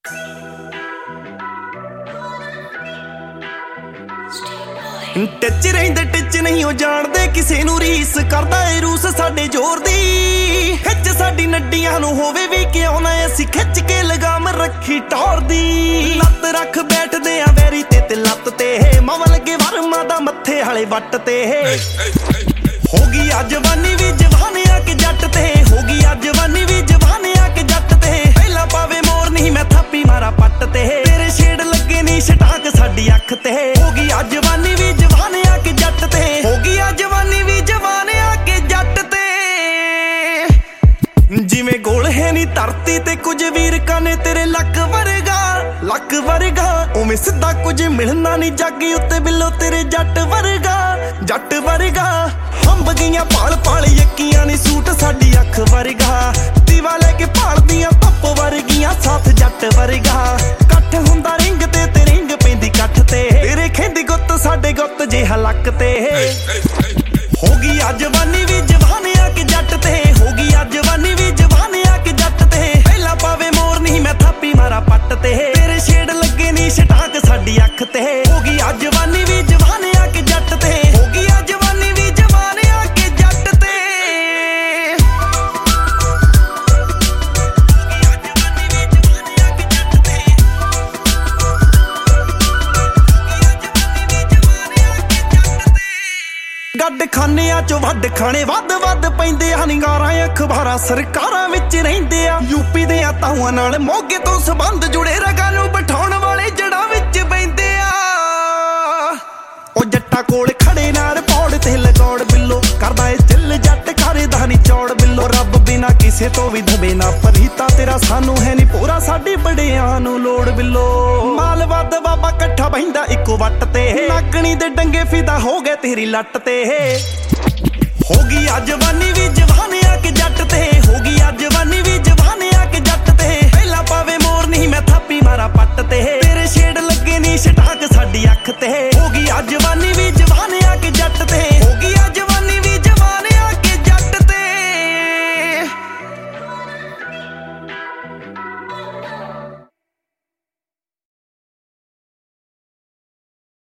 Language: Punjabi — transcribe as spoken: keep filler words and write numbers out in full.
ਟਿੱਚ ਰਹਿੰਦੇ ਟਿੱਚ ਨਹੀਂ ਉਹ ਜਾਣਦੇ ਕਿਸੇ ਨੂੰ ਰੀਸ ਕਰਦਾ ਏ ਰੂਸ ਸਾਡੇ ਜ਼ੋਰ ਦੀ ਖਿੱਚ ਸਾਡੀ ਨੱਡੀਆਂ ਨੂੰ ਹੋਵੇ ਵੀ ਕਿਉਂ ਨਾ ਅਸੀਂ ਖਿੱਚ ਕੇ ਲਗਾਮ ਰੱਖੀ ਟੌਰ ਦੀ ਲੱਤ ਰੱਖ ਬੈਠਦੇ ਆ ਵੈਰੀ ਤੇ ਤੇ ਲੱਤ ਤੇ ਮਵ ਲੱਗੇ ਵਰਮਾ ਦਾ ਮੱਥੇ ਵਾਲੇ ਵੱਟ ਤੇ ਹੋ ਗਈ ਆ ਜਵਾਨੀ ਵੀ ਜਵਾਨ ਆ ਕੇ ਜੱਟ ਤੇ ਹੋ ਗਈ ਆ ਜਵਾਨੀ ਵੀ ਜਵਾਨ ਆ ਕੇ ਜੱਟ ਤੇ ਪਹਿਲਾਂ ਪਾਵੇ ਮੋਰ ਨਹੀਂ ਮੈਂ ਥਾਪੀ ਮਾਰਾ ਪੱਟ ਤੇ ਤੇਰੇ ਛੇੜ ਲੱਗੇ ਨਹੀਂ ਛਟਾਕ ਸਾਡੀ ਅੱਖ ਤੇ ਹੋ ਗਈ ਆ ਜਵਾਨੀ ਵੀ ਜਵਾਨ ਆ ਕੇ ਜੱਟ ਤੇ ਹੋ ਗਈ ਆ ਜਵਾਨੀ ਵੀ ਜਵਾਨ ਆ ਕੇ ਜੱਟ ਤੇ ਜਿਵੇਂ ਗੋਲ ਹੈ ਨਹੀਂ ਧਰਤੀ ਤੇ ਕੁਝ ਵੀਰਕਾਂ ਨੇ ਤੇਰੇ ਲੱਕ ਵਰਗਾ ਲੱਕ ਵਰਗਾ ਉਵੇਂ ਸਿੱਧਾ ਕੁਝ ਮਿਲਣਾ ਨਹੀਂ ਜੱਗ ਉੱਤੇ ਬਿੱਲੋ ਤੇਰੇ ਜੱਟ ਵਰਗਾ ਜੱਟ ਵਰਗਾ ਹੰਬ ਗਈਆਂ ਪਾਲ ਪਾਲ ਯੱਕੀਆਂ ਨੇ ਸੂਟ ਸਾਡੀ ਅੱਖ ਵਰਗਾ ਦੀਵਾ ਲੈ ਕੇ ਭਾਲਦੀਆਂ ਧੁੱਪ ਵਰਗੀਆਂ ਸਾਥ ਜੱਟ ਵਰਗਾ ਕੱਠ ਹੁੰਦਾ ਰਿੰਗ ਤੇ ਤੇ ਰਿੰਗ ਪੈਂਦੀ ਕੱਠ ਤੇ ਤੇਰੇ ਖੇਂਦੀ ਗੁੱਤ ਸਾਡੇ ਗੁੱਤ ਜਿਹਾ ਲੱਕ ਤੇ ਹੋ ਗਈ ਆ ਜਵਾਨੀ ਵੀ ਜਵਾਨ ਆ ਕੇ ਜੱਟ ਤੇ ਹੋ ਗਈ ਆ ਜਵਾਨੀ ਵੀ ਜਵਾਨ ਆ ਕੇ ਜੱਟ ਤੇ ਪਹਿਲਾਂ ਪਾਵੇ ਮੋਰ ਨਹੀਂ ਮੈਂ ਥਾਪੀ ਮਾਰਾ ਪੱਟ ਤੇ ਤੇਰੇ ਛੇੜ ਲੱਗੇ ਨਹੀਂ ਛਟਾਕ ਸਾਡੀ ਅੱਖ ਤੇ ਹੋ ਗਈ ਆ ਜਵਾਨੀ ਵੀ ਜਵਾਨ ਆ ਕੇ ਜੱਟ ਤੇ ਹੋ ਗਈ ਆ ਜਵਾਨੀ ਵੀ ਜਵਾਨ ਆ ਕੇ ਜੱਟ ਤੇ ਗੱਡ ਖਾਨਿਆਂ ਚੋਂ ਵੱਡ ਖਾਣੇ ਵੱਧ ਵੱਧ ਪੈਂਦੇ ਆ ਨਿਗਾਰਾਂ ਅਖਬਾਰਾਂ ਸਰਕਾਰਾਂ ਵਿੱਚ ਰਹਿੰਦੇ ਆ ਯੂਪੀ ਦੇ ਆ ਤਾਊਆਂ ਨਾਲ ਮੋਗੇ ਤੋਂ ਸੰਬੰਧ ਜੁੜੇ ਰਗਾਂ ਨੂੰ ਬਿਠਾਉਣ ਵਾਲੇ ਜੜਾਂ ਵਿੱਚ ਬੈਂਦੇ ਆ ਉਹ ਜੱਟਾਂ ਕੋਲ ਖੜੇ ਨਾਲ ਪੌੜ ਤੇ ਲਗੌੜ ਬਿੱਲੋ ਕਰਦਾ ਏ ਦਿਲ ਜੱਟ ਕਰਦਾ ਨਹੀਂ ਚੌੜ ਬਿੱਲੋ ਰੱਬ ਬਿਨਾ ਕਿਸੇ ਤੋਂ ਵੀ ਦਬੇ ਨਾ ਪਰੀਤਾ ਤੇਰਾ ਸਾਨੂੰ ਹੈ ਨਹੀਂ ਪੂਰਾ ਸਾਡੀ ਬੜਿਆਂ ਨੂੰ ਲੋੜ ਬਿੱਲੋ ਮਾਲ ਵੱਧ ਬਾਬਾ ਇਕੱਠਾ ਬਹਿੰਦਾ ਇੱਕੋ ਵੱਟ ਤੇ ਨਾਗਣੀ ਦੇ ਡੰਗੇ ਫਿਦਾ ਹੋ ਗਏ ਤੇਰੀ ਲੱਟ ਤੇ ਹੋ ਗਈ ਆ ਜਵਾਨੀ ਵੀ ਜਵਾਨ ਆ ਕੇ ਜੱਟ ਤੇ ਹੋ ਗਈ ਆ ਜਵਾਨੀ ਵੀ ਜਵਾਨ ਆ ਕੇ ਜੱਟ ਤੇ ਪਹਿਲਾਂ ਪਾਵੇ ਮੋਰ ਨਹੀਂ ਮੈਂ